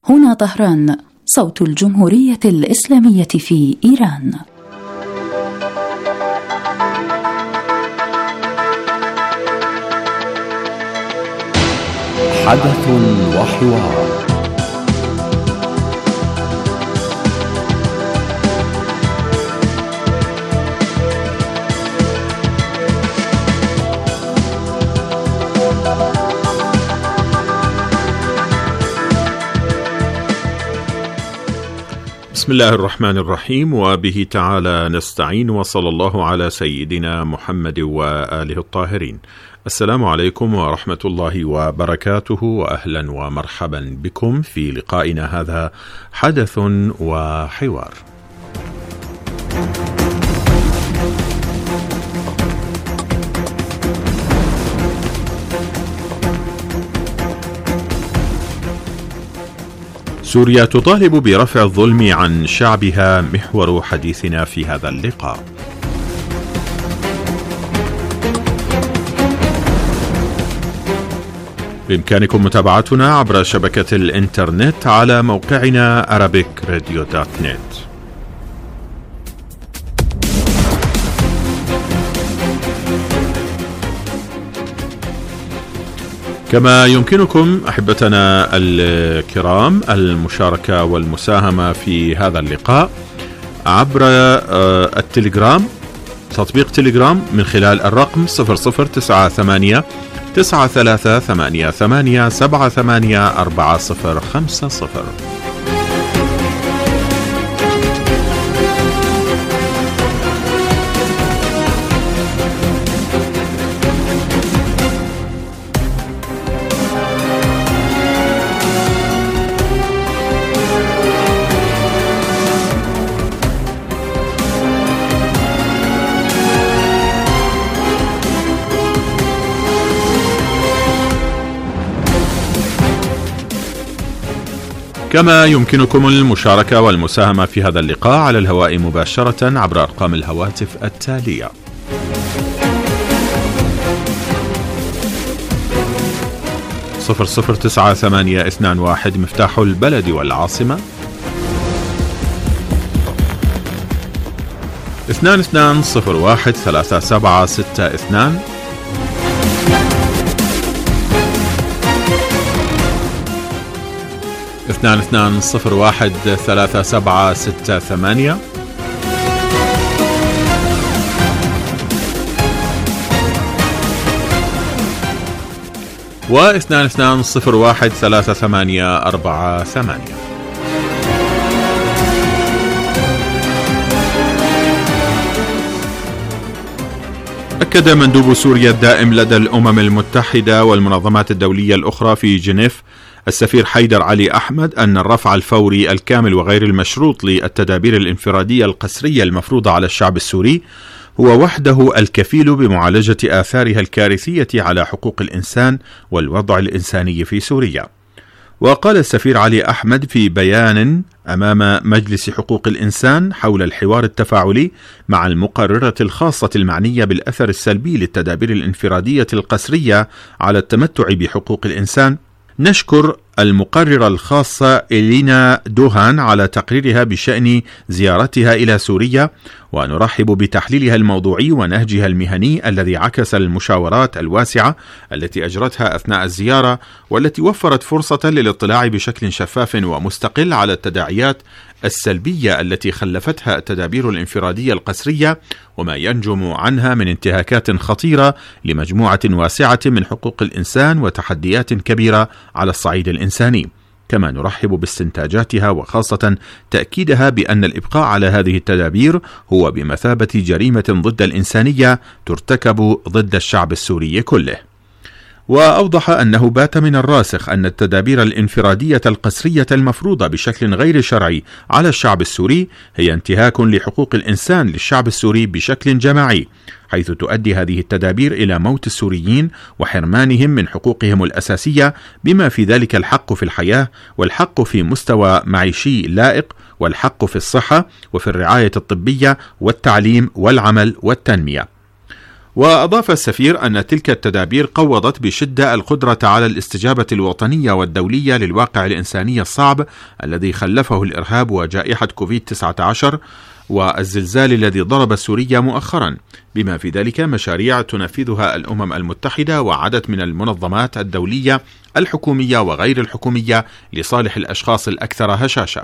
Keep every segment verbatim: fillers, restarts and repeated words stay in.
هنا طهران، صوت الجمهورية الإسلامية في إيران. حدث وحوار. بسم الله الرحمن الرحيم، وبه تعالى نستعين، وصلى الله على سيدنا محمد وآله الطاهرين. السلام عليكم ورحمة الله وبركاته، وأهلا ومرحبا بكم في لقائنا هذا حدث وحوار. سوريا تطالب برفع الظلم عن شعبها، محور حديثنا في هذا اللقاء. بإمكانكم متابعتنا عبر شبكة الإنترنت على موقعنا أرابيك راديو دوت نت. كما يمكنكم أحبتنا الكرام المشاركة والمساهمة في هذا اللقاء عبر التليجرام، تطبيق تليجرام، من خلال الرقم صفر صفر تسعة ثمانية تسعة ثلاثة ثمانية ثمانية سبعة ثمانية أربعة صفر خمسة صفر. كما يمكنكم المشاركة والمساهمة في هذا اللقاء على الهواء مباشرة عبر أرقام الهواتف التالية: صفر صفر تسعة ثمانية اثنان واحد مفتاح البلد والعاصمة، اثنان اثنان صفر واحد ثلاثة سبعة ستة اثنان، اثنان اثنان صفر واحد ثلاثة سبعة ستة ثمانية، واثنان اثنان صفر واحد ثلاثة ثمانية أربعة ثمانية. أكد مندوب سوريا الدائم لدى الأمم المتحدة والمنظمات الدولية الأخرى في جنيف السفير حيدر علي أحمد أن الرفع الفوري الكامل وغير المشروط للتدابير الانفرادية القسرية المفروضة على الشعب السوري هو وحده الكفيل بمعالجة آثارها الكارثية على حقوق الإنسان والوضع الإنساني في سوريا. وقال السفير علي أحمد في بيان أمام مجلس حقوق الإنسان حول الحوار التفاعلي مع المقررة الخاصة المعنية بالأثر السلبي للتدابير الانفرادية القسرية على التمتع بحقوق الإنسان: نشكر المقررة الخاصة إلينا دوهان على تقريرها بشأن زيارتها إلى سوريا، ونرحب بتحليلها الموضوعي ونهجها المهني الذي عكس المشاورات الواسعة التي أجرتها أثناء الزيارة، والتي وفرت فرصة للاطلاع بشكل شفاف ومستقل على التداعيات السلبية التي خلفتها التدابير الانفرادية القسرية وما ينجم عنها من انتهاكات خطيرة لمجموعة واسعة من حقوق الإنسان وتحديات كبيرة على الصعيد الإنساني. كما نرحب باستنتاجاتها، وخاصة تأكيدها بأن الإبقاء على هذه التدابير هو بمثابة جريمة ضد الإنسانية ترتكب ضد الشعب السوري كله. وأوضح أنه بات من الراسخ أن التدابير الانفرادية القسرية المفروضة بشكل غير شرعي على الشعب السوري هي انتهاك لحقوق الإنسان للشعب السوري بشكل جماعي، حيث تؤدي هذه التدابير إلى موت السوريين وحرمانهم من حقوقهم الأساسية، بما في ذلك الحق في الحياة، والحق في مستوى معيشي لائق، والحق في الصحة وفي الرعاية الطبية والتعليم والعمل والتنمية. وأضاف السفير أن تلك التدابير قوضت بشدة القدرة على الاستجابة الوطنية والدولية للواقع الإنساني الصعب الذي خلفه الإرهاب وجائحة كوفيد تسعة عشر والزلزال الذي ضرب سوريا مؤخرا، بما في ذلك مشاريع تنفذها الأمم المتحدة وعدد من المنظمات الدولية الحكومية وغير الحكومية لصالح الأشخاص الأكثر هشاشة.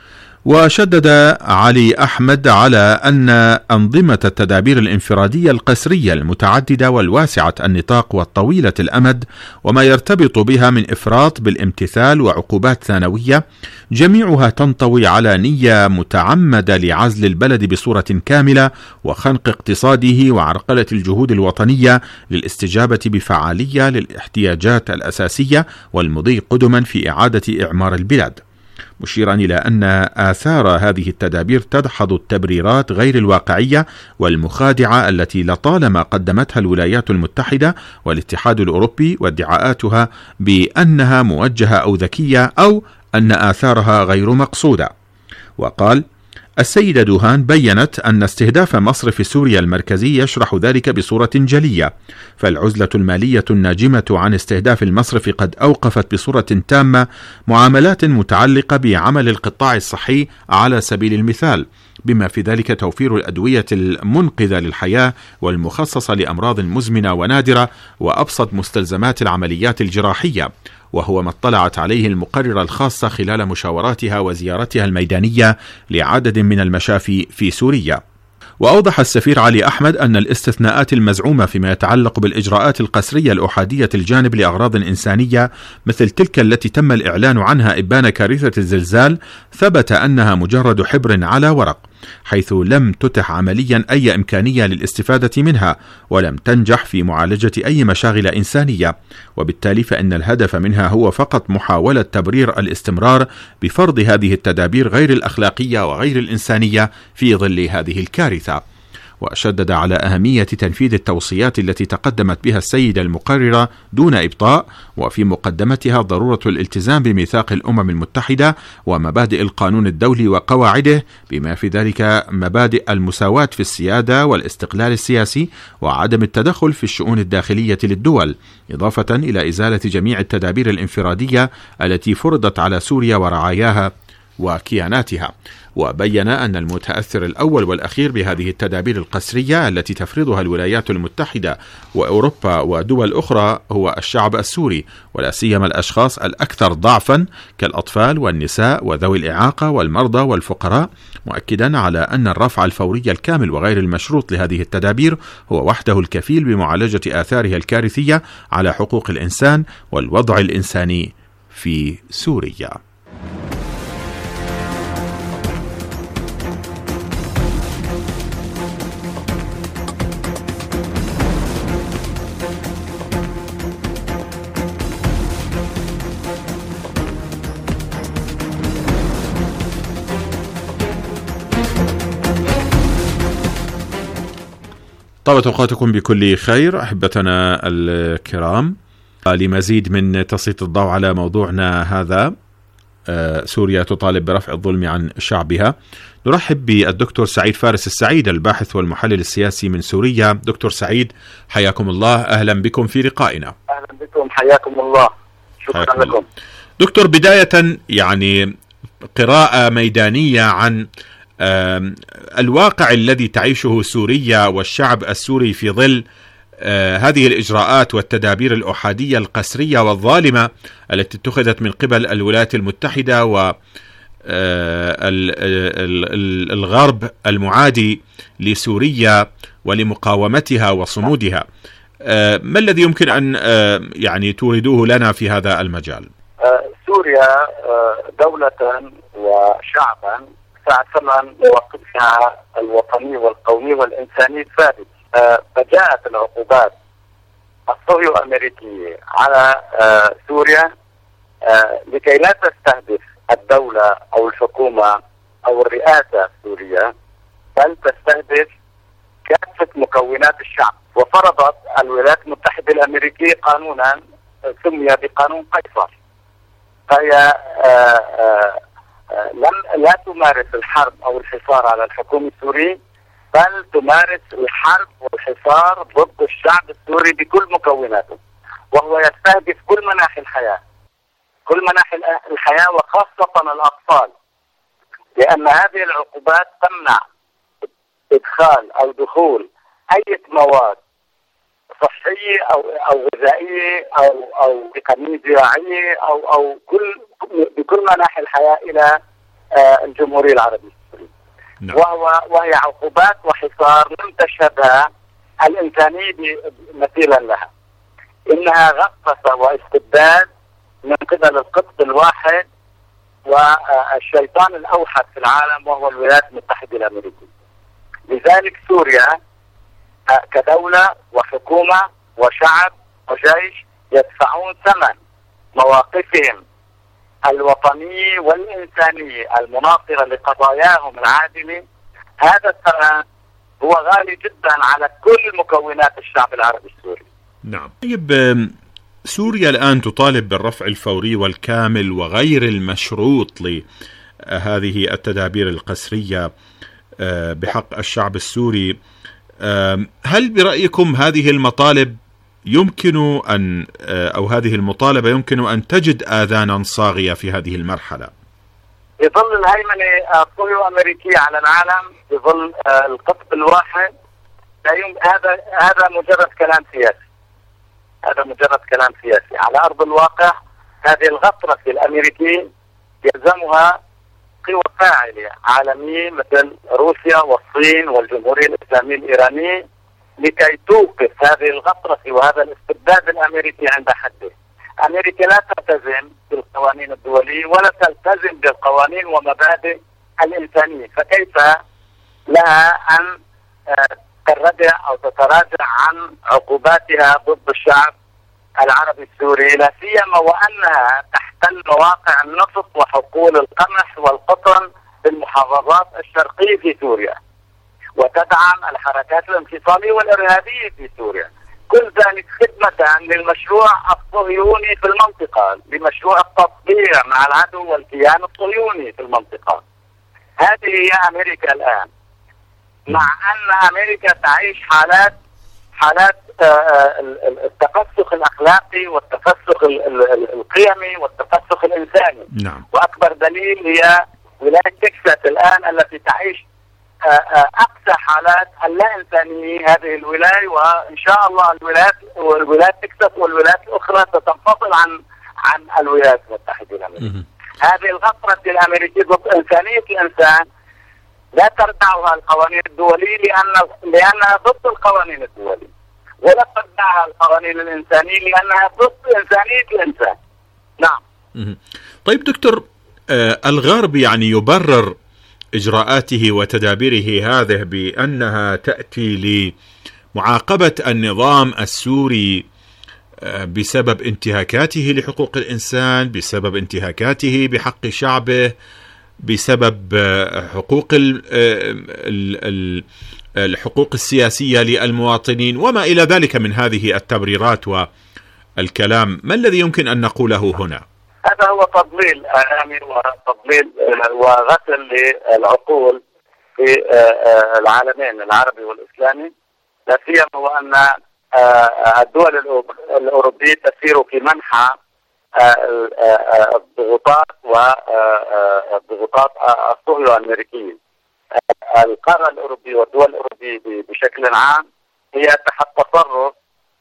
وشدد علي أحمد على أن أنظمة التدابير الانفرادية القسرية المتعددة والواسعة النطاق والطويلة الأمد وما يرتبط بها من إفراط بالامتثال وعقوبات ثانوية جميعها تنطوي على نية متعمدة لعزل البلد بصورة كاملة وخنق اقتصاده وعرقلة الجهود الوطنية للاستجابة بفعالية للاحتياجات الأساسية والمضي قدما في إعادة إعمار البلاد، مشيرا إلى أن آثار هذه التدابير تدحض التبريرات غير الواقعية والمخادعة التي لطالما قدمتها الولايات المتحدة والاتحاد الأوروبي وادعاءاتها بأنها موجهة أو ذكية أو أن آثارها غير مقصودة. وقال: السيدة دوهان بيّنت أن استهداف مصرف سوريا المركزي يشرح ذلك بصورة جلية، فالعزلة المالية الناجمة عن استهداف المصرف قد أوقفت بصورة تامة معاملات متعلقة بعمل القطاع الصحي على سبيل المثال، بما في ذلك توفير الأدوية المنقذة للحياة والمخصصة لأمراض مزمنة ونادرة وأبسط مستلزمات العمليات الجراحية، وهو ما اطلعت عليه المقررة الخاصة خلال مشاوراتها وزيارتها الميدانية لعدد من المشافي في سوريا. وأوضح السفير علي أحمد أن الاستثناءات المزعومة فيما يتعلق بالإجراءات القسرية الأحادية الجانب لأغراض إنسانية مثل تلك التي تم الإعلان عنها إبان كارثة الزلزال ثبت أنها مجرد حبر على ورق، حيث لم تتح عمليا أي إمكانية للاستفادة منها ولم تنجح في معالجة أي مشاغل إنسانية، وبالتالي فإن الهدف منها هو فقط محاولة تبرير الاستمرار بفرض هذه التدابير غير الأخلاقية وغير الإنسانية في ظل هذه الكارثة. وشدد على أهمية تنفيذ التوصيات التي تقدمت بها السيدة المقررة دون إبطاء، وفي مقدمتها ضرورة الالتزام بميثاق الأمم المتحدة ومبادئ القانون الدولي وقواعده، بما في ذلك مبادئ المساواة في السيادة والاستقلال السياسي وعدم التدخل في الشؤون الداخلية للدول، إضافة إلى إزالة جميع التدابير الانفرادية التي فرضت على سوريا ورعاياها وكياناتها. وبين أن المتأثر الأول والأخير بهذه التدابير القسرية التي تفرضها الولايات المتحدة وأوروبا ودول أخرى هو الشعب السوري، ولا سيما الأشخاص الأكثر ضعفا كالأطفال والنساء وذوي الإعاقة والمرضى والفقراء، مؤكدا على أن الرفع الفوري الكامل وغير المشروط لهذه التدابير هو وحده الكفيل بمعالجة آثارها الكارثية على حقوق الإنسان والوضع الإنساني في سوريا. طابت أوقاتكم بكل خير أحبتنا الكرام. لمزيد من تسليط الضوء على موضوعنا هذا، سوريا تطالب برفع الظلم عن شعبها، نرحب بالدكتور سعيد فارس السعيد الباحث والمحلل السياسي من سوريا. دكتور سعيد حياكم الله، أهلا بكم في لقائنا. أهلا بكم، حياكم الله، شكرا لكم الله. دكتور، بداية يعني قراءة ميدانية عن الواقع الذي تعيشه سوريا والشعب السوري في ظل هذه الإجراءات والتدابير الأحادية القسرية والظالمة التي اتخذت من قبل الولايات المتحدة والغرب المعادي لسوريا ولمقاومتها وصمودها. ما الذي يمكن أن يعني توردوه لنا في هذا المجال؟ سوريا دولة وشعبا ساعة ثمن مواقفها الوطني والقومي والإنساني ثابت، فجاءت العقوبات الصهيو أمريكية على سوريا لكي لا تستهدف الدولة أو الحكومة أو الرئاسة السورية، بل تستهدف كافة مكونات الشعب. وفرضت الولايات المتحدة الأمريكية قانونا سمي بقانون قيصر، فهي لم لا تمارس الحرب أو الحصار على الحكومة السوري، بل تمارس الحرب والحصار ضد الشعب السوري بكل مكوناته، وهو يستهدف كل مناحي الحياة كل مناحي الحياة وخاصة الأطفال، لأن هذه العقوبات تمنع إدخال أو دخول أي مواد صحية أو أو غذائية أو أو تقنية زراعية أو أو كل بكل مناحي الحياة إلى الجمهورية العربية السورية. نعم. وهو وهي عقوبات وحصار لم تشهدها الإنسانية مثيلا لها. إنها غطرسة واستبداد من قبل القطب الواحد والشيطان الأوحد في العالم وهو الولايات المتحدة الأمريكية. لذلك سوريا كدولة وحكومة وشعب وجيش يدفعون ثمن مواقفهم الوطنية والإنسانية المناصرة لقضاياهم العادلة. هذا الثمن هو غالي جدا على كل مكونات الشعب العربي السوري. نعم. طيب سوريا الآن تطالب بالرفع الفوري والكامل وغير المشروط لهذه التدابير القسرية بحق الشعب السوري. هل برأيكم هذه المطالب يمكن أن أو هذه المطالبة يمكن أن تجد آذانا صاغية في هذه المرحلة؟ بظل الهيمنة الصهيونية الأمريكية على العالم، بظل القطب الواحد، هذا هذا مجرد كلام سياسي. هذا مجرد كلام سياسي. على أرض الواقع هذه الغطرسة الأمريكية يلزمها قوى فاعلة عالمية مثل روسيا والصين والجمهورية الإسلامية الإيرانية لكي توقف هذه الغطرسة وهذا الاستبداد الأمريكي عند حده. أمريكا لا تلتزم بالقوانين الدولية ولا تلتزم بالقوانين ومبادئ الإنسانية، فكيف لها أن تردع أو تتراجع عن عقوباتها ضد الشعب العربي السوري، لا سيما وأنها تحتل مواقع النفط وحقول القمح والقطن في المحافظات الشرقية في سوريا، وتدعم الحركات الانفصالية والإرهابية في سوريا، كل ذلك خدمة للمشروع الصهيوني في المنطقة، لمشروع التطبيع مع العدو والكيان الصهيوني في المنطقة. هذه هي أمريكا الآن، مع أن أمريكا تعيش حالات حالات التفسخ الأخلاقي والتفسخ القيمي والتفسخ الإنساني. نعم. وأكبر دليل هي ولاية تكساس الآن التي تعيش أقصى حالات اللا إنسانية هذه الولاية، وإن شاء الله الولايات والولايات تكساس والولايات الأخرى ستنفصل عن عن الولايات المتحدة الأمريكية. هذه الغطرسة الأمريكية ضد إنسانية الإنسان لا تردعها القوانين الدولية لأن لأنها ضد القوانين الدولية، ولا تردعها القوانين الإنسانية لأنها ضد إنسانية الإنسان. نعم. طيب دكتور، آه الغرب يعني يبرر إجراءاته وتدابيره هذه بأنها تأتي لمعاقبة النظام السوري آه بسبب انتهاكاته لحقوق الإنسان، بسبب انتهاكاته بحق شعبه، بسبب حقوق الحقوق السياسية للمواطنين وما إلى ذلك من هذه التبريرات والكلام. ما الذي يمكن أن نقوله هنا؟ هذا هو تضليل إعلامي وتضليل وغسل للعقول في العالمين العربي والإسلامي، لا سيما وأن الدول الأوروبية تسير في منحى الضغوطات والضغوطات الصهيونية الأمريكية. القارة الأوروبية والدول الأوروبية بشكل عام هي تحت تصرف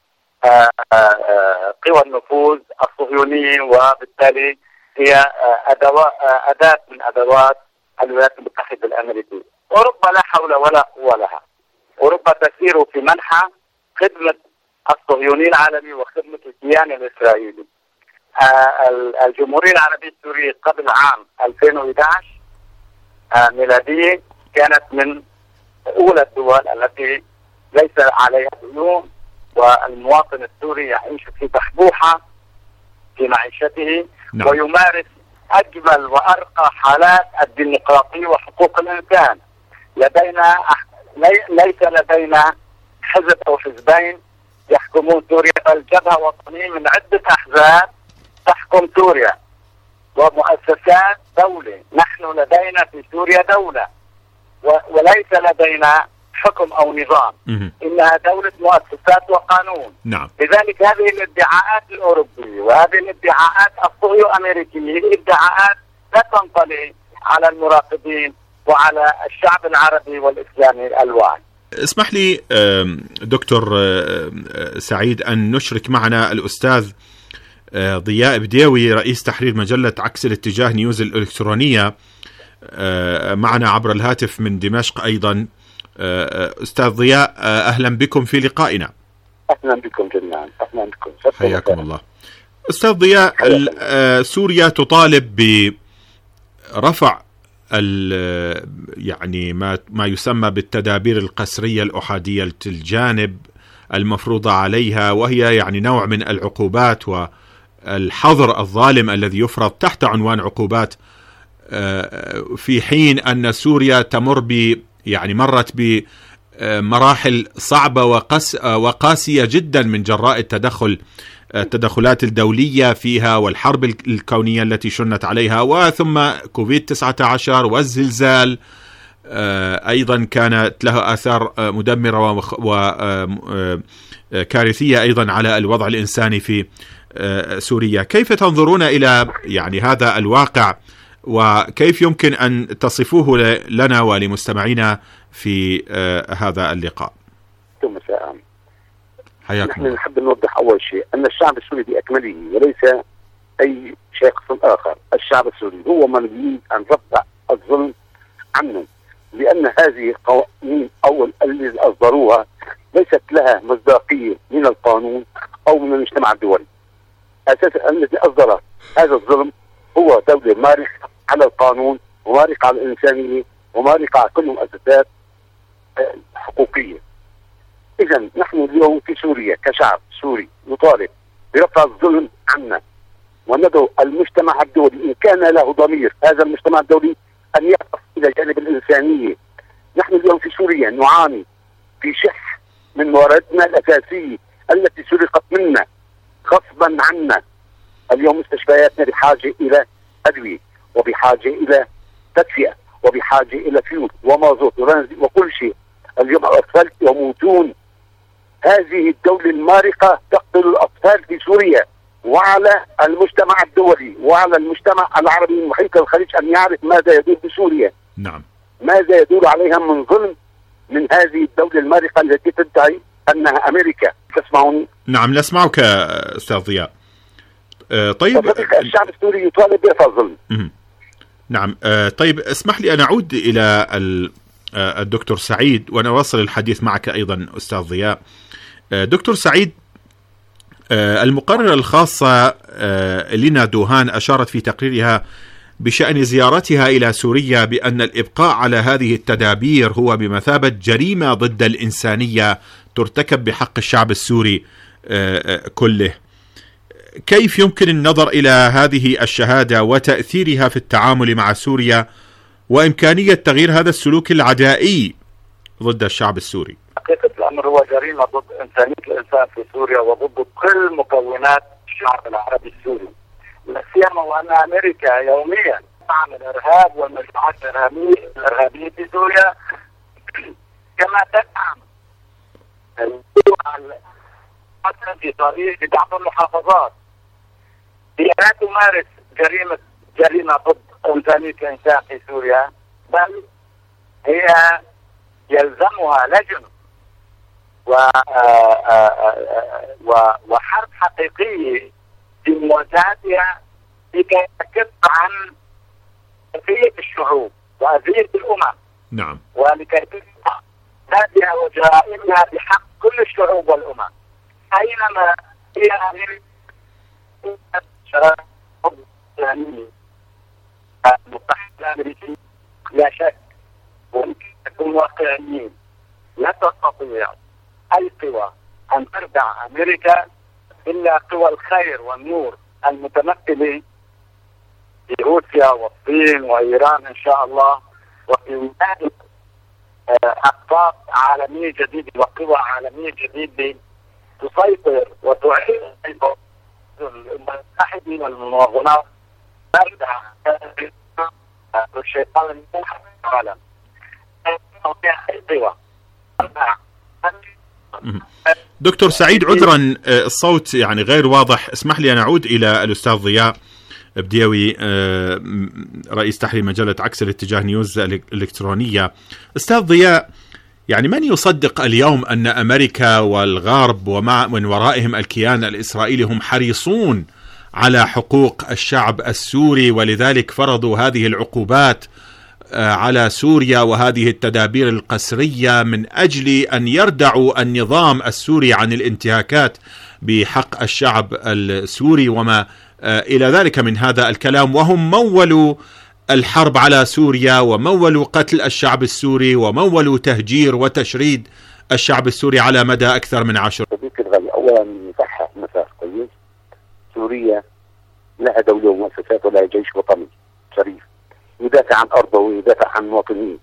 قوى النفوذ الصهيونية، وبالتالي هي أدوات أداة من أدوات الولايات المتحدة الأمريكية. أوروبا لا حول ولا قوة لها. أوروبا تسير في منحى خدمة الصهيوني العالمي وخدمة الكيان الإسرائيلي. الجمهورية العربية السورية قبل عام ألفين وإحدى عشر ميلادية كانت من أولى الدول التي ليس عليها ديون، والمواطن السوري يعيش في بحبوحة في معيشته. نعم. ويمارس أجمل وأرقى حالات الديمقراطية وحقوق الإنسان. لدينا ليس لدينا حزب أو حزبين يحكمون سوريا، بل جبهة وطنية من عدة أحزاب تحكم سوريا ومؤسسات دولة. نحن لدينا في سوريا دولة، وليس لدينا حكم أو نظام، مه. إنها دولة مؤسسات وقانون. نعم. لذلك هذه الادعاءات الأوروبية وهذه الادعاءات الصهيو أمريكية هي ادعاءات لا تنطلي على المراقبين وعلى الشعب العربي والإسلامي الواعي. اسمح لي دكتور سعيد أن نشرك معنا الأستاذ ضياء بديوي رئيس تحرير مجلة عكس الاتجاه نيوز الإلكترونية معنا عبر الهاتف من دمشق أيضا. أستاذ ضياء، أهلا بكم في لقائنا. أهلا بكم جميعا. أهلا بكم. حياكم الله. أستاذ ضياء، سوريا تطالب برفع يعني ما ما يسمى بالتدابير القسرية الأحادية الجانب المفروضة عليها، وهي يعني نوع من العقوبات والحظر الظالم الذي يفرض تحت عنوان عقوبات، في حين أن سوريا تمر ب يعني مرت بمراحل صعبة وقس وقاسية جدا من جراء التدخل التدخلات الدولية فيها والحرب الكونية التي شنت عليها، وثم كوفيد تسعة عشر والزلزال أيضا كانت له آثار مدمرة وكارثية أيضا على الوضع الإنساني في سوريا. كيف تنظرون إلى يعني هذا الواقع، وكيف يمكن أن تصفوه لنا ولمستمعينا في هذا اللقاء؟ مساء. حياكم. نحن نحب نوضح أول شيء أن الشعب السوري بأكمله وليس أي شخص آخر، الشعب السوري هو من يريد أن يرفع الظلم عنه، لأن هذه قوانين أو الذي أصدروها ليست لها مصداقية من القانون أو من المجتمع الدولي. أساسا الذي أصدر هذا الظلم هو دولة مارقة على القانون ومارقة على الإنسانية ومارقة على كل المؤسسات الحقوقية. إذا نحن اليوم في سوريا كشعب سوري نطالب برفع الظلم عنا، وندعو المجتمع الدولي إن كان له ضمير، هذا المجتمع الدولي أن يقف إلى جانب الإنسانية. نحن اليوم في سوريا نعاني في شح من مواردنا الأساسية التي سرقت منا غصبا عنا. اليوم مستشفياتنا بحاجة إلى أدوية وبحاجة إلى تدفئة وبحاجة إلى فيول ومازوت وكل شيء. اليوم الأطفال يموتون. هذه الدولة المارقة تقتل الأطفال في سوريا، وعلى المجتمع الدولي وعلى المجتمع العربي المحيط الخليج أن يعرف ماذا يدور بسوريا. نعم. ماذا يدور عليها من ظلم من هذه الدولة المارقة التي تدعي أنها أمريكا. تسمعوني؟ نعم نسمعك أستاذ ضياء. آه طيب الشعب السوري يطالب برفع الظلم. نعم. آه طيب اسمح لي أن أعود إلى آه الدكتور سعيد ونواصل الحديث معك أيضا أستاذ ضياء. آه دكتور سعيد، آه المقررة الخاصة آه لينا دوهان أشارت في تقريرها بشأن زيارتها إلى سوريا بأن الإبقاء على هذه التدابير هو بمثابة جريمة ضد الإنسانية ترتكب بحق الشعب السوري آه كله. كيف يمكن النظر إلى هذه الشهادة وتأثيرها في التعامل مع سوريا وإمكانية تغيير هذا السلوك العدائي ضد الشعب السوري؟ حقيقة الأمر هو جريمة ضد إنسانية الإنسان في سوريا وضد كل مكونات الشعب العربي السوري، لا سيما وأن أمريكا يوميا تعمل الإرهاب والمجموعات الإرهابية الإرهابية في سوريا، كما تدعم في طريق دعم المحافظات. هي لا تمارس جريمة جريمة ضد إنسانية الإنسان في سوريا، بل هي يلزمها لجم وحرب حقيقية في مواجهتها لكي تكف عن أذية الشعوب وأذية الأمم. نعم. ولكي تدفع ذاتها وجرائمها بحق كل الشعوب والأمم. أينما هي هذه المتحدة الأمريكية لا شك، ويمكن تكون واقعيين، لا تستطيع أي قوى أن تردع أمريكا إلا قوى الخير والنور المتمثلة في روسيا والصين وإيران إن شاء الله، وفي ولاية أقطاب عالمية جديدة وقوى عالمية جديدة تسيطر وتعيد المتحدين والمنظمات تردع الشيطان الموحد في العالم. أي قوى دكتور سعيد، عذرا الصوت يعني غير واضح، اسمح لي أن أعود إلى الأستاذ ضياء بديوي رئيس تحرير مجلة عكس الاتجاه نيوز الإلكترونية. أستاذ ضياء، يعني من يصدق اليوم أن أمريكا والغرب ومع من ورائهم الكيان الإسرائيلي هم حريصون على حقوق الشعب السوري، ولذلك فرضوا هذه العقوبات على سوريا وهذه التدابير القسرية من أجل أن يردعوا النظام السوري عن الانتهاكات بحق الشعب السوري وما إلى ذلك من هذا الكلام، وهم مولوا الحرب على سوريا ومولوا قتل الشعب السوري ومولوا تهجير وتشريد الشعب السوري على مدى أكثر من عشر. أولا نصحح مسار كويس، سوريا لها دولة ومؤسسات ولها جيش وطني شريف يدافع عن أرضه ويدافع عن مواطنيه،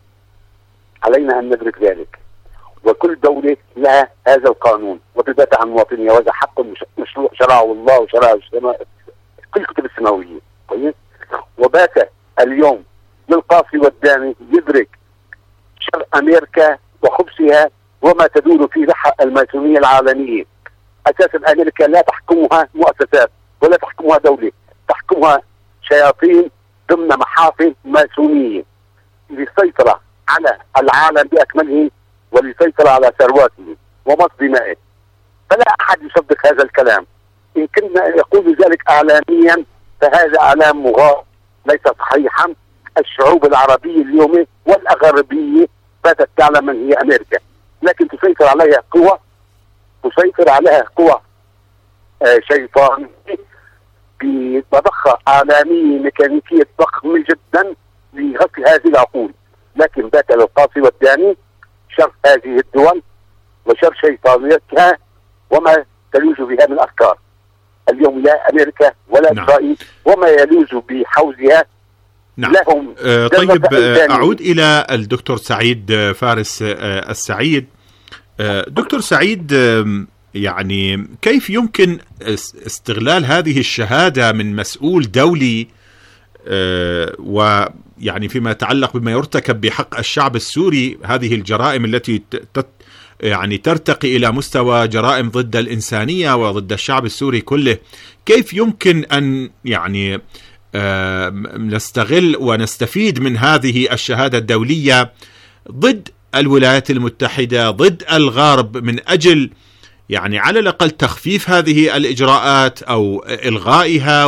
علينا أن ندرك ذلك. وكل دولة لها هذا القانون وتدافع عن مواطنيها، وهذا حق مشروع شرعه الله وشرعه كل الكتب السماوية كويس. وبات اليوم للقاصي والداني يدرك شر أمريكا وخبثها وما تدور في بحر الماسونية العالمية. أساسا أمريكا لا تحكمها مؤسسات ولا تحكمها دولة، تحكمها شياطين ضمن محافل ماسونية للسيطرة على العالم بأكمله وللسيطرة على ثرواته ومص دمائه. فلا أحد يصدق هذا الكلام. إن كنا يقول ذلك إعلاميا فهذا إعلام مغالط ليس صحيحا. الشعوب العربية اليوم والأغربية باتت تعلم من هي أمريكا، لكن تسيطر عليها قوة تسيطر عليها قوة آه شيطانية بمضخة إعلامية ميكانيكية ضخمة جدا لغسل هذه العقول. لكن بات للقاصي والداني شر هذه الدول وشر شيطانيتها وما تلوج بها من أفكار. اليوم لا أمريكا ولا نعم. إسرائيل وما يلوج بحوزها. نعم. لهم آه طيب آه أعود إلى الدكتور سعيد فارس آه السعيد. آه دكتور سعيد، آه يعني كيف يمكن استغلال هذه الشهادة من مسؤول دولي آه ويعني فيما يتعلق بما يرتكب بحق الشعب السوري، هذه الجرائم التي تت يعني ترتقي إلى مستوى جرائم ضد الإنسانية وضد الشعب السوري كله، كيف يمكن أن يعني آه نستغل ونستفيد من هذه الشهادة الدولية ضد الولايات المتحدة ضد الغرب من أجل يعني على الأقل تخفيف هذه الإجراءات أو إلغائها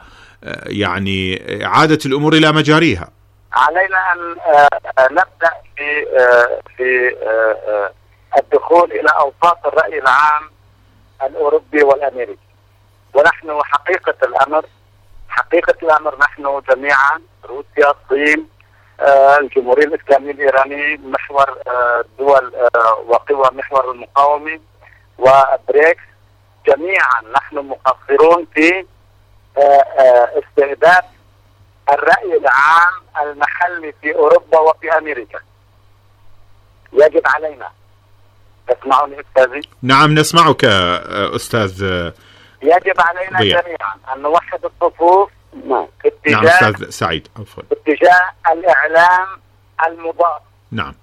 ويعني إعادة الأمور إلى مجاريها؟ علينا أن نبدأ في في الدخول إلى أوساط الرأي العام الأوروبي والأمريكي. ونحن حقيقة الأمر حقيقة الأمر نحن جميعا روسيا، الصين، الجمهورية الإسلامية الإيرانية، محور دول وقوى محور المقاومة وبريكس، جميعا نحن مقصرون في استهداف الرأي العام المحلي في أوروبا وفي أمريكا. يجب علينا، تسمعني أستاذي؟ نعم نسمعك أستاذ. يجب علينا ضياء. جميعا أن نوحد الصفوف في اتجاه نعم أستاذ سعيد عفوا اتجاه الإعلام المضاد. نعم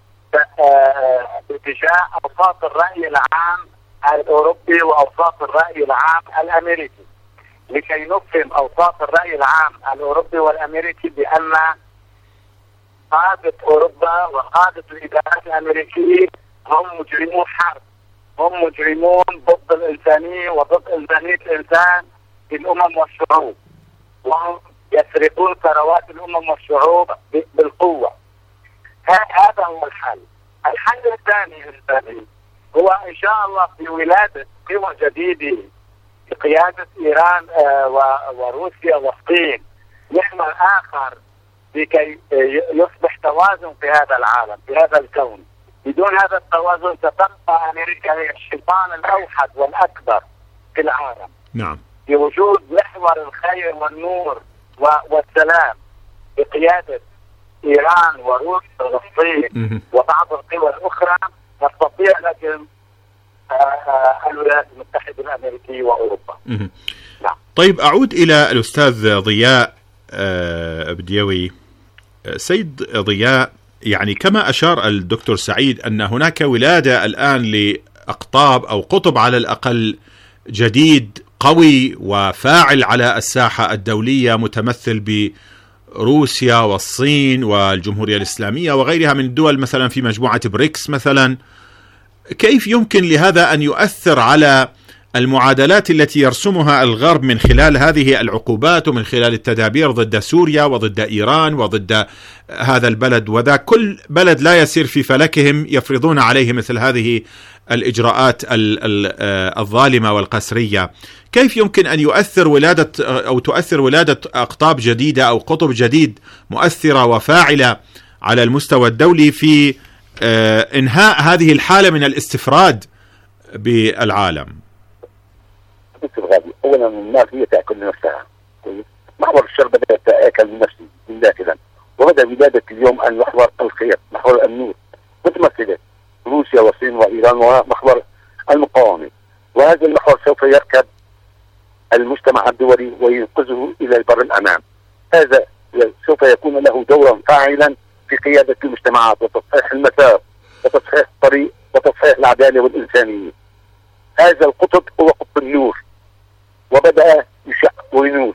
باتجاه أوساط الرأي العام الأوروبي وأوساط الرأي العام الأمريكي، لكي نفهم أوساط الرأي العام الأوروبي والأمريكي بأن قادة أوروبا وقادة الإدارات الأمريكية هم مجرمون حرب، هم مجرمون ضد الإنسانية وضد إنسانية الإنسان في الأمم والشعوب، وهم يسرقون ثروات الأمم والشعوب بالقوة. هذا هو الحل. الحل الثاني الثاني هو إن شاء الله في ولادة قوى جديدة بقيادة إيران وروسيا والصين، محور آخر لكي يصبح توازن في هذا العالم في هذا الكون. بدون هذا التوازن ستبقى أمريكا هي الشيطان الأوحد والأكبر في العالم. نعم. في وجود محور الخير والنور والسلام بقيادة إيران وروسيا والصين وبعض القوى الأخرى، نستطيع لكن الولايات المتحدة الأمريكية وأوروبا. نعم. طيب أعود إلى الأستاذ ضياء بديوي. سيد ضياء، يعني كما أشار الدكتور سعيد أن هناك ولادة الآن لأقطاب أو قطب على الأقل جديد قوي وفاعل على الساحة الدولية، متمثل بروسيا والصين والجمهورية الإسلامية وغيرها من الدول مثلا في مجموعة بريكس مثلا. كيف يمكن لهذا أن يؤثر على المعادلات التي يرسمها الغرب من خلال هذه العقوبات ومن خلال التدابير ضد سوريا وضد إيران وضد هذا البلد وذا؟ كل بلد لا يسير في فلكهم يفرضون عليه مثل هذه الإجراءات الظالمة والقسرية. كيف يمكن أن يؤثر ولادة أو تؤثر ولادة أقطاب جديدة أو قطب جديد مؤثرة وفاعلة على المستوى الدولي في إنهاء هذه الحالة من الاستفراد بالعالم؟ اولا الناس هي تاكل نفسها. محور الشر بدا يتاكل من نفسه من داخلا، وبدا ولاده اليوم ان محور الخير، محور النور، متمثله روسيا والصين وايران ومحور المقاومه. وهذا المحور سوف يركب المجتمع الدولي وينقذه الى البر الامام. هذا سوف يكون له دورا فاعلا في قياده المجتمعات وتصحيح المسار وتصحيح الطريق وتصحيح العداله والانسانيه. هذا القطب هو قطب النور، وبدأ يشق وينور،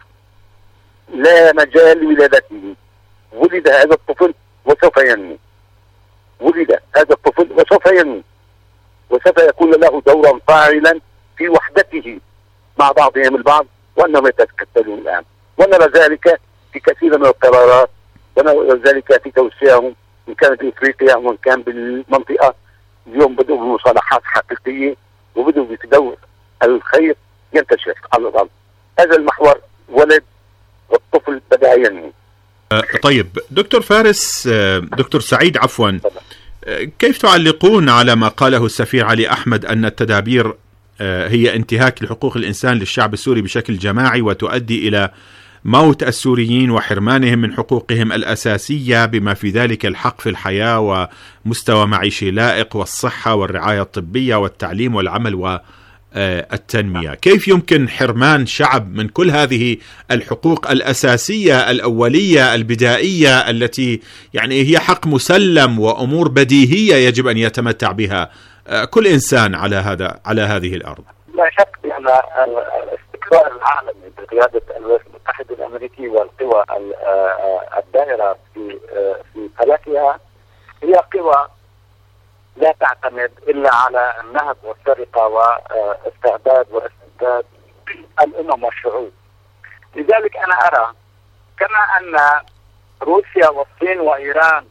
لا مجال لولادته. ولد هذا الطفل وسوف ينمو، ولد هذا الطفل وسوف ينمو، وسوف يكون له دورا فاعلا في وحدته مع بعضهم البعض، وأنهم يتكتلون الآن. ونرى ذلك في كثير من القرارات، ونرى ذلك في توسيعهم إن كانت بإفريقيا وإن كان بالمنطقة. اليوم بدأوا بمصالحات حقيقية وبدأوا بتدور الخير ينتشر على الأرض. هذا المحور ولد والطفل بدأ ينمو. طيب دكتور فارس، دكتور سعيد عفوا، كيف تعلقون على ما قاله السفير علي أحمد أن التدابير هي انتهاك لحقوق الإنسان للشعب السوري بشكل جماعي وتؤدي إلى موت السوريين وحرمانهم من حقوقهم الأساسية بما في ذلك الحق في الحياة ومستوى معيشي لائق والصحة والرعاية الطبية والتعليم والعمل والتنمية؟ كيف يمكن حرمان شعب من كل هذه الحقوق الأساسية الأولية البدائية التي يعني هي حق مسلم وأمور بديهية يجب أن يتمتع بها كل إنسان على هذا على هذه الأرض؟ لا شك أن الاستقرار العالمي بقيادة الولايات المتحدة الأمريكية والقوى الدائرة في في فلكها هي قوى لا تعتمد إلا على النهب والسرقة واستعباد واستبداد الأمم والشعوب. لذلك أنا أرى كما أن روسيا والصين وإيران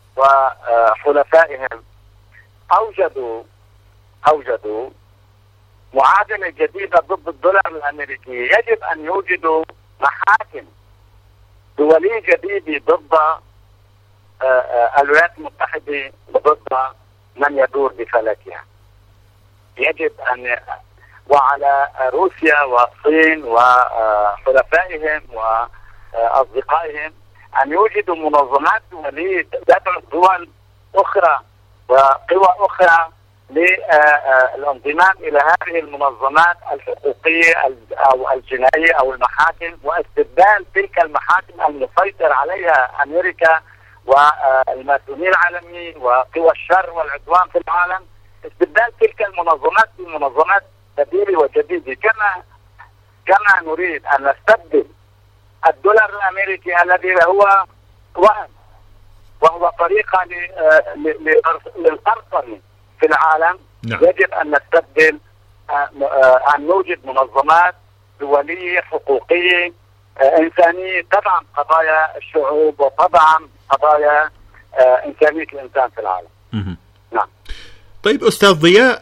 وحلفائهم أوجدوا أوجدوا معادلة جديدة ضد الدولار الأمريكي، يجب أن يوجدوا محاكم دولية جديدة ضد الولايات المتحدة وضد من يدور بفلكها. يجب أن وعلى روسيا والصين وحلفائهم وأصدقائهم أن يوجدوا منظمات دولية تدعو دول أخرى وقوى أخرى للانضمام إلى هذه المنظمات الحقوقية أو الجنائية أو المحاكم، واستبدال تلك المحاكم المسيطر عليها أمريكا والماسونية العالمية وقوى الشر والعدوان في العالم، استبدال تلك المنظمات بمنظمات بديلة وجديدة. كما كما نريد أن نستبدل الدولار الأمريكي الذي هو وهم وهو طريقة للقرصنة في العالم. نعم. يجب أن نستبدل أن نوجد منظمات دولية حقوقية إنسانية تدعم قضايا الشعوب وتدعم قضايا إنسانية الإنسان في العالم. مه. نعم. طيب أستاذ ضياء،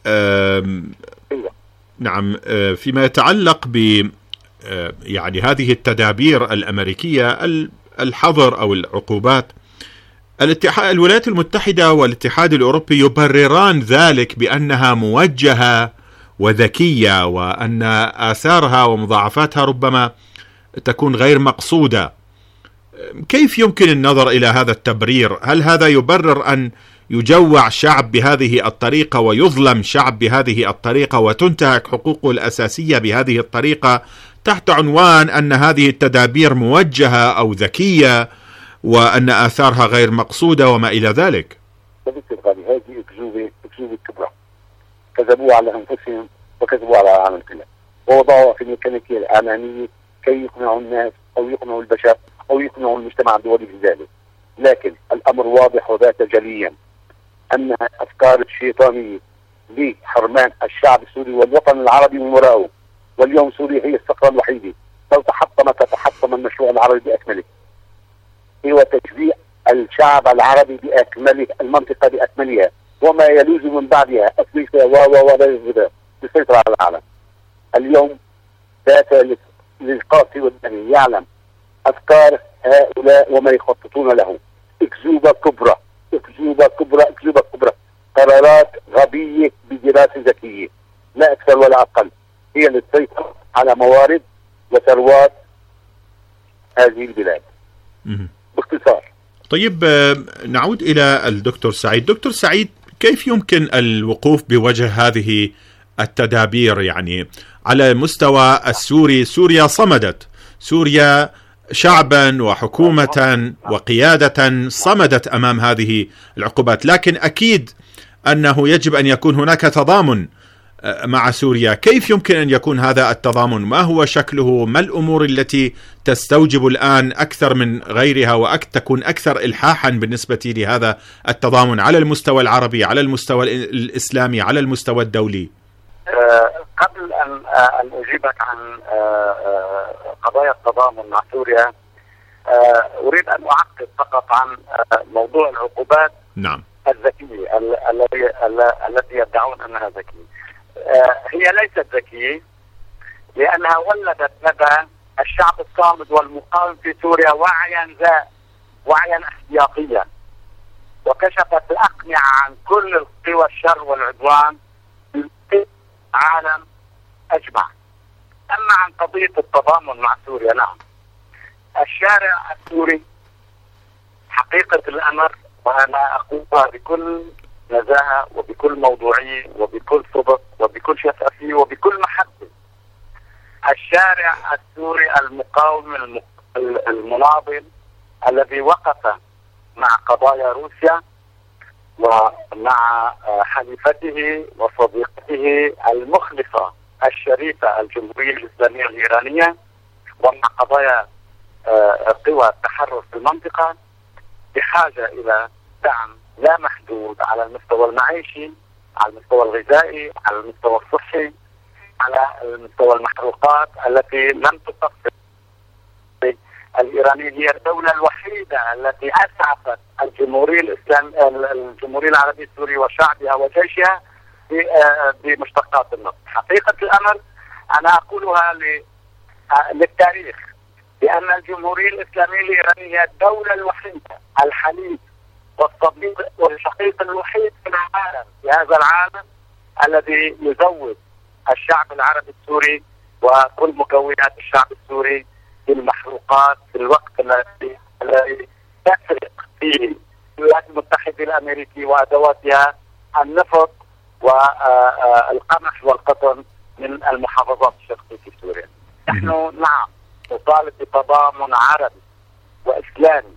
نعم، فيما يتعلق ب يعني هذه التدابير الأمريكية الحظر أو العقوبات، الاتحاد الولايات المتحدة والاتحاد الأوروبي يبرران ذلك بأنها موجهة وذكية وأن آثارها ومضاعفاتها ربما تكون غير مقصودة. كيف يمكن النظر إلى هذا التبرير؟ هل هذا يبرر أن يجوع شعب بهذه الطريقة ويظلم شعب بهذه الطريقة وتنتهك حقوقه الأساسية بهذه الطريقة تحت عنوان أن هذه التدابير موجهة أو ذكية وأن آثارها غير مقصودة وما إلى ذلك. هذه أكذوبة أكذوبة كبرى، كذبوا على أنفسهم وكذبوا على العالم كله، ووضعوها في الميكانيكية الإعلامية كي يقنعوا الناس أو يقنعوا البشر أو يقنعوا المجتمع الدولي بذلك. لكن الأمر واضح وبات جليا أن أفكار الشيطانية لحرمان الشعب السوري والوطن العربي من وراءه، واليوم سوريا هي الصخرة الوحيدة لو تحطمت تحطم المشروع العربي بأكمله، هو تجزيء الشعب العربي بأكمله، المنطقة بأكملها وما يلوز من بعدها أفريقيا و و و للسيطرة على العالم. اليوم بات للقاسي والدني يعلم أفكار هؤلاء وما يخططون له. أكذوبة كبرى، أكذوبة كبرى، أكذوبة كبرى، قرارات غبية بدراسة ذكية لا أكثر ولا أقل، هي للسيطرة على موارد وثروات هذه البلاد. باختصار. طيب نعود إلى الدكتور سعيد. دكتور سعيد، كيف يمكن الوقوف بوجه هذه التدابير؟ يعني على مستوى السوري، سوريا صمدت، سوريا شعبا وحكومة وقيادة صمدت أمام هذه العقوبات، لكن أكيد أنه يجب أن يكون هناك تضامن مع سوريا. كيف يمكن أن يكون هذا التضامن؟ ما هو شكله؟ ما الأمور التي تستوجب الآن أكثر من غيرها وتكون أكثر إلحاحا بالنسبة لهذا التضامن على المستوى العربي، على المستوى الإسلامي، على المستوى الدولي؟ أه قبل أن أن أجيبك عن أه قضايا التضامن مع سوريا، أه أريد أن أعقب فقط عن موضوع العقوبات. نعم. الذكية التي التي يدعون أنها ذكية. هي ليست ذكية، لأنها ولدت لدى الشعب الصامد والمقاوم في سوريا وعيا ذا وعيا احتياطيا، وكشفت الأقنعة عن كل القوى الشر والعدوان في العالم أجمع. أما عن قضية التضامن مع سوريا، نعم، الشارع السوري حقيقة الأمر، وأنا أقولها بكل نزاهة وبكل موضوعية وبكل صدق وبكل شفافية وبكل محبة، الشارع السوري المقاوم المناضل الذي وقف مع قضايا روسيا ومع حليفته وصديقته المخلصة الشريفة الجمهورية الإسلامية الإيرانية ومع قضايا قوى التحرر في المنطقة، بحاجة إلى دعم لا محدود على المستوى المعيشي، على المستوى الغذائي، على المستوى الصحي، على المستوى المحروقات التي لم تصفر. الإيرانية هي الدولة الوحيدة التي أسعفت الجمهورية الإسلام الجمهورية العربية السورية وشعبها وجيشها بمشتقات النفط. حقيقة الأمر أنا أقولها للتاريخ بأن الجمهورية الإسلامية الإيرانية هي الدولة الوحيدة، الحليف والصديق والشقيق الوحيد في العالم، في هذا العالم الذي يزود الشعب العربي السوري وكل مكونات الشعب السوري بالمحروقات في الوقت الذي الذي تسرق فيه الولايات المتحدة الأمريكية وأدواتها النفط والقمح والقطن من المحافظات الشرقية في سوريا. نحن نعم نطالب بتضامن عربي وإسلامي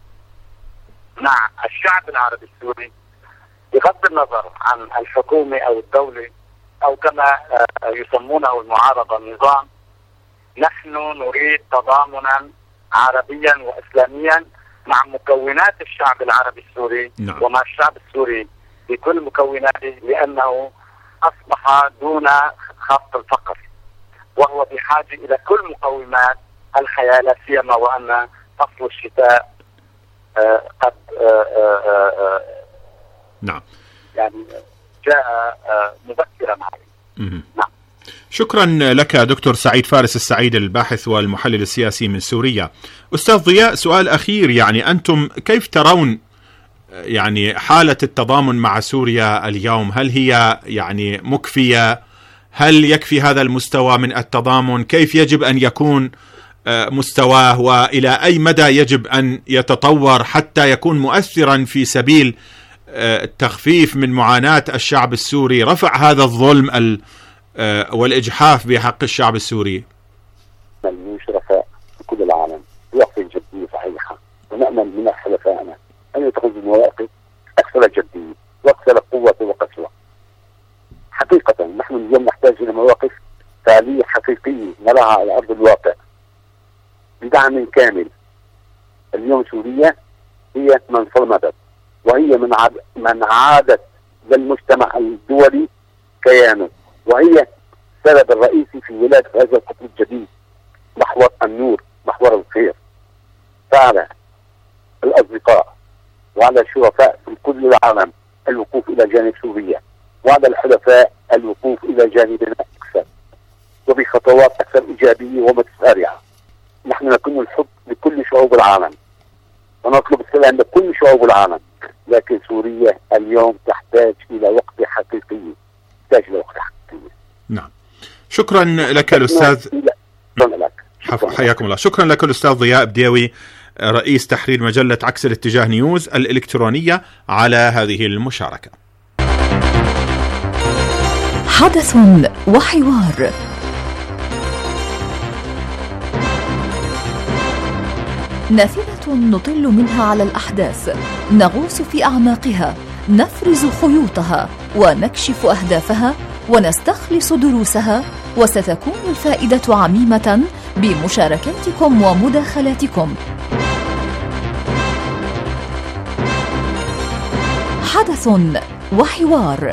مع الشعب العربي السوري بغض النظر عن الحكومة أو الدولة أو كما يسمونه المعارضة النظام. نحن نريد تضامنا عربيا وإسلاميا مع مكونات الشعب العربي السوري. نعم. ومع الشعب السوري بكل مكوناته، لأنه أصبح دون خط الفقر وهو بحاجة إلى كل مقومات الحياة، لا سيما وأن فصل الشتاء آه قد آه آه آه نعم يعني جاء آه مبكرا عليه. نعم. شكرا لك دكتور سعيد فارس السعيد، الباحث والمحلل السياسي من سوريا. أستاذ ضياء، سؤال أخير، يعني أنتم كيف ترون يعني حالة التضامن مع سوريا اليوم؟ هل هي يعني مكفية؟ هل يكفي هذا المستوى من التضامن؟ كيف يجب أن يكون مستواه، وإلى أي مدى يجب أن يتطور حتى يكون مؤثرا في سبيل التخفيف من معاناة الشعب السوري، رفع هذا الظلم والإجحاف بحق الشعب السوري؟ من شرفاء في كل العالم بوقت جدي صحيحة، ونأمل نأمل من حلفائنا أن يتخذوا مواقف أكثر جدية وأكثر قوة وقسوة. حقيقة نحن اليوم نحتاج إلى مواقف فعالية حقيقية نراها على أرض الواقع بدعم كامل. اليوم سوريا هي من صمدت، وهي من عاد من عادت للمجتمع الدولي كيانه، وهي السبب الرئيسي في ولادة هذا القطب الجديد محور النور، محور الخير. فعلى الأصدقاء وعلى الشرفاء في كل العالم الوقوف إلى جانب سوريا، وعلى الحلفاء الوقوف إلى جانبنا أكثر وبخطوات أكثر إيجابية ومتسارعة. نحن نكون الحب لكل شعوب العالم ونطلب السلام لكل شعوب العالم، لكن سوريا اليوم تحتاج إلى وقت حقيقي، تحتاج إلى وقت حقيقي. نعم، شكرا لك الأستاذ. حياكم الله. شكرا لك الأستاذ ضياء بديوي، رئيس تحرير مجلة عكس الاتجاه نيوز الإلكترونية، على هذه المشاركة. حدث وحوار. نافذة نطل منها على الأحداث، نغوص في أعماقها، نفرز خيوطها ونكشف أهدافها ونستخلص دروسها، وستكون الفائدة عميمة بمشاركاتكم ومداخلاتكم. حدث وحوار.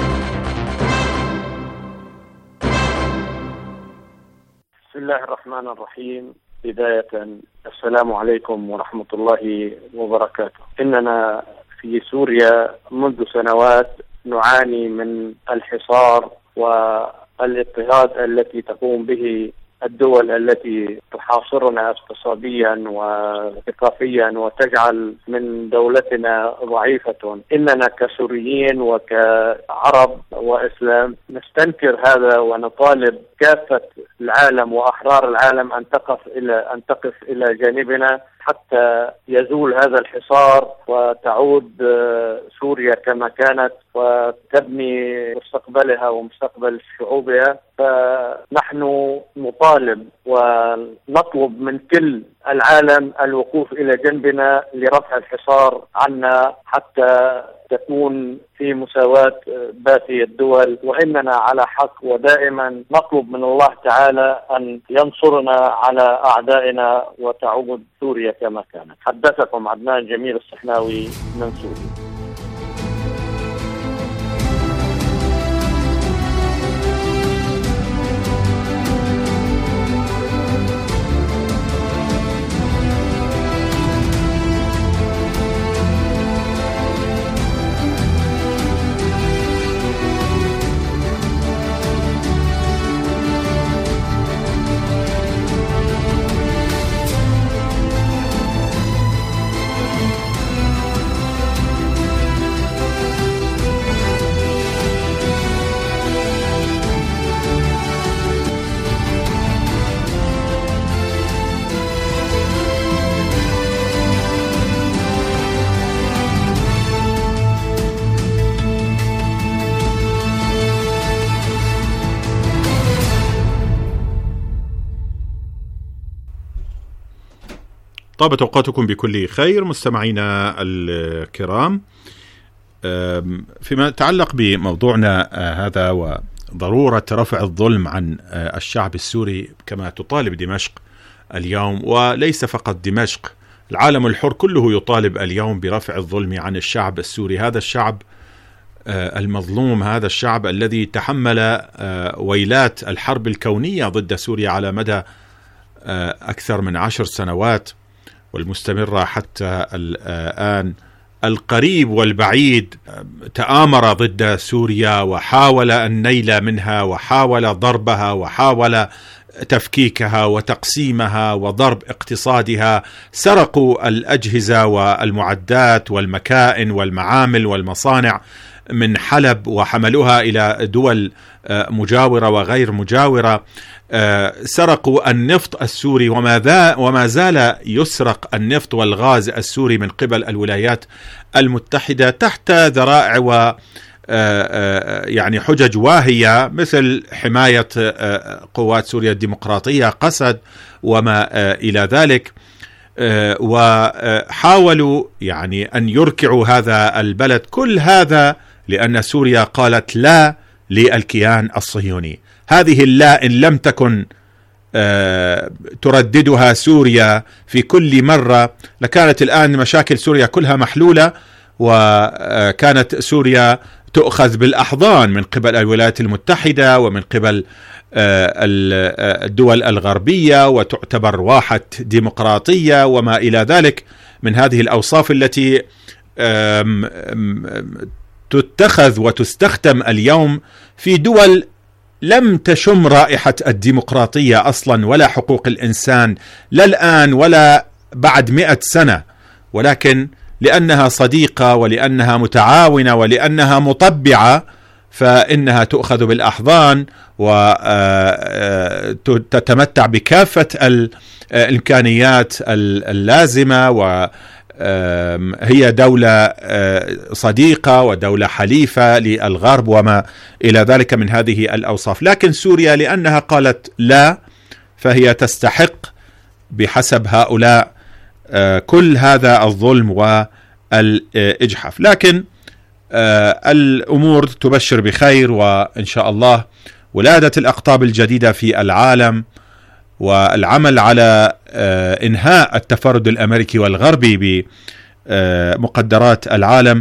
بسم الله الرحمن الرحيم. بداية السلام عليكم ورحمة الله وبركاته. إننا في سوريا منذ سنوات نعاني من الحصار والاضطهاد التي تقوم به الدول التي تحاصرنا اقتصاديا وثقافيا وتجعل من دولتنا ضعيفة. إننا كسوريين وكعرب وإسلام نستنكر هذا ونطالب كافة العالم وأحرار العالم أن تقف إلى أن تقف إلى جانبنا حتى يزول هذا الحصار وتعود سوريا كما كانت وتبني مستقبلها ومستقبل شعوبها. فنحن نطالب ونطلب من كل العالم الوقوف إلى جنبنا لرفع الحصار عنا حتى تكون في مساواة باقي الدول، وإننا على حق، ودائما نطلب من الله تعالى أن ينصرنا على أعدائنا وتعود سوريا كما كانت. حدثكم عدنان جميل الصحناوي من سوريا. طابت أوقاتكم بكل خير مستمعينا الكرام. فيما يتعلق بموضوعنا هذا وضرورة رفع الظلم عن الشعب السوري كما تطالب دمشق اليوم، وليس فقط دمشق، العالم الحر كله يطالب اليوم برفع الظلم عن الشعب السوري. هذا الشعب المظلوم، هذا الشعب الذي تحمل ويلات الحرب الكونية ضد سوريا على مدى أكثر من عشر سنوات والمستمرة حتى الآن. القريب والبعيد تآمر ضد سوريا وحاول النيل منها وحاول ضربها وحاول تفكيكها وتقسيمها وضرب اقتصادها. سرقوا الأجهزة والمعدات والمكائن والمعامل والمصانع من حلب وحملوها إلى دول مجاورة وغير مجاورة. سرقوا النفط السوري وما, وما زال يسرق النفط والغاز السوري من قبل الولايات المتحدة تحت ذرائع و يعني حجج واهية مثل حماية قوات سوريا الديمقراطية قسد وما إلى ذلك. وحاولوا يعني أن يركعوا هذا البلد. كل هذا لأن سوريا قالت لا للكيان الصهيوني. هذه اللا إن لم تكن ترددها سوريا في كل مرة لكانت الآن مشاكل سوريا كلها محلولة، وكانت سوريا تؤخذ بالأحضان من قبل الولايات المتحدة ومن قبل الدول الغربية، وتعتبر واحة ديمقراطية وما إلى ذلك من هذه الأوصاف التي تتخذ وتستخدم اليوم في دول لم تشم رائحة الديمقراطية أصلا ولا حقوق الإنسان، لا الآن ولا بعد مئة سنة، ولكن لأنها صديقة ولأنها متعاونة ولأنها مطبعة فإنها تؤخذ بالأحضان وتتمتع بكافة الإمكانيات اللازمة، وهي دولة صديقة ودولة حليفة للغرب وما إلى ذلك من هذه الأوصاف. لكن سوريا لأنها قالت لا فهي تستحق بحسب هؤلاء كل هذا الظلم والإجحاف. لكن الأمور تبشر بخير، وإن شاء الله ولادة الأقطاب الجديدة في العالم والعمل على إنهاء التفرد الأمريكي والغربي بمقدرات العالم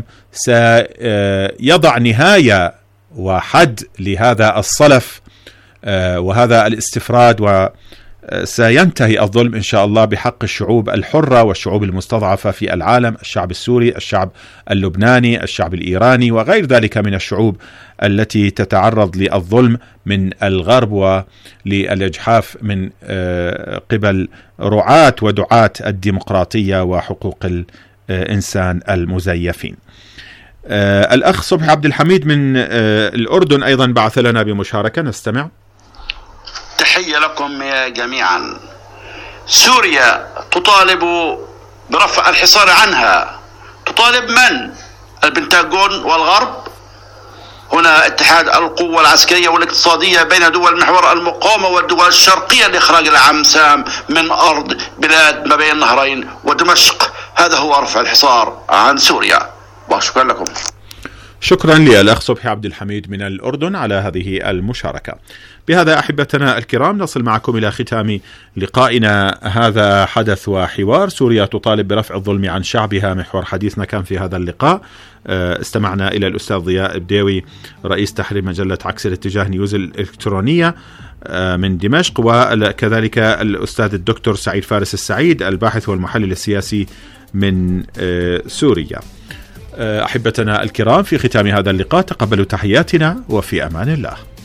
سيضع نهاية وحد لهذا الصلف وهذا الاستفراد، وسينتهي الظلم إن شاء الله بحق الشعوب الحرة والشعوب المستضعفة في العالم، الشعب السوري، الشعب اللبناني، الشعب الإيراني وغير ذلك من الشعوب التي تتعرض للظلم من الغرب وللإجحاف من قبل رعاة ودعاة الديمقراطية وحقوق الإنسان المزيفين. الأخ صبحي عبد الحميد من الأردن أيضا بعث لنا بمشاركة، نستمع. تحية لكم جميعا. سوريا تطالب برفع الحصار عنها. تطالب من؟ البنتاغون والغرب؟ هنا اتحاد القوة العسكرية والاقتصادية بين دول محور المقاومة والدول الشرقية لإخراج العم سام من أرض بلاد ما بين النهرين ودمشق. هذا هو رفع الحصار عن سوريا. وشكرا لكم. شكرا للأخ صبحي عبد الحميد من الأردن على هذه المشاركة. بهذا أحبتنا الكرام نصل معكم إلى ختام لقائنا. هذا حدث وحوار. سوريا تطالب برفع الظلم عن شعبها محور حديثنا كان في هذا اللقاء. استمعنا إلى الأستاذ ضياء بديوي رئيس تحرير مجلة عكس الاتجاه نيوز الإلكترونية من دمشق، وكذلك الأستاذ الدكتور سعيد فارس السعيد الباحث والمحلل السياسي من سوريا. أحبتنا الكرام في ختام هذا اللقاء تقبلوا تحياتنا وفي أمان الله.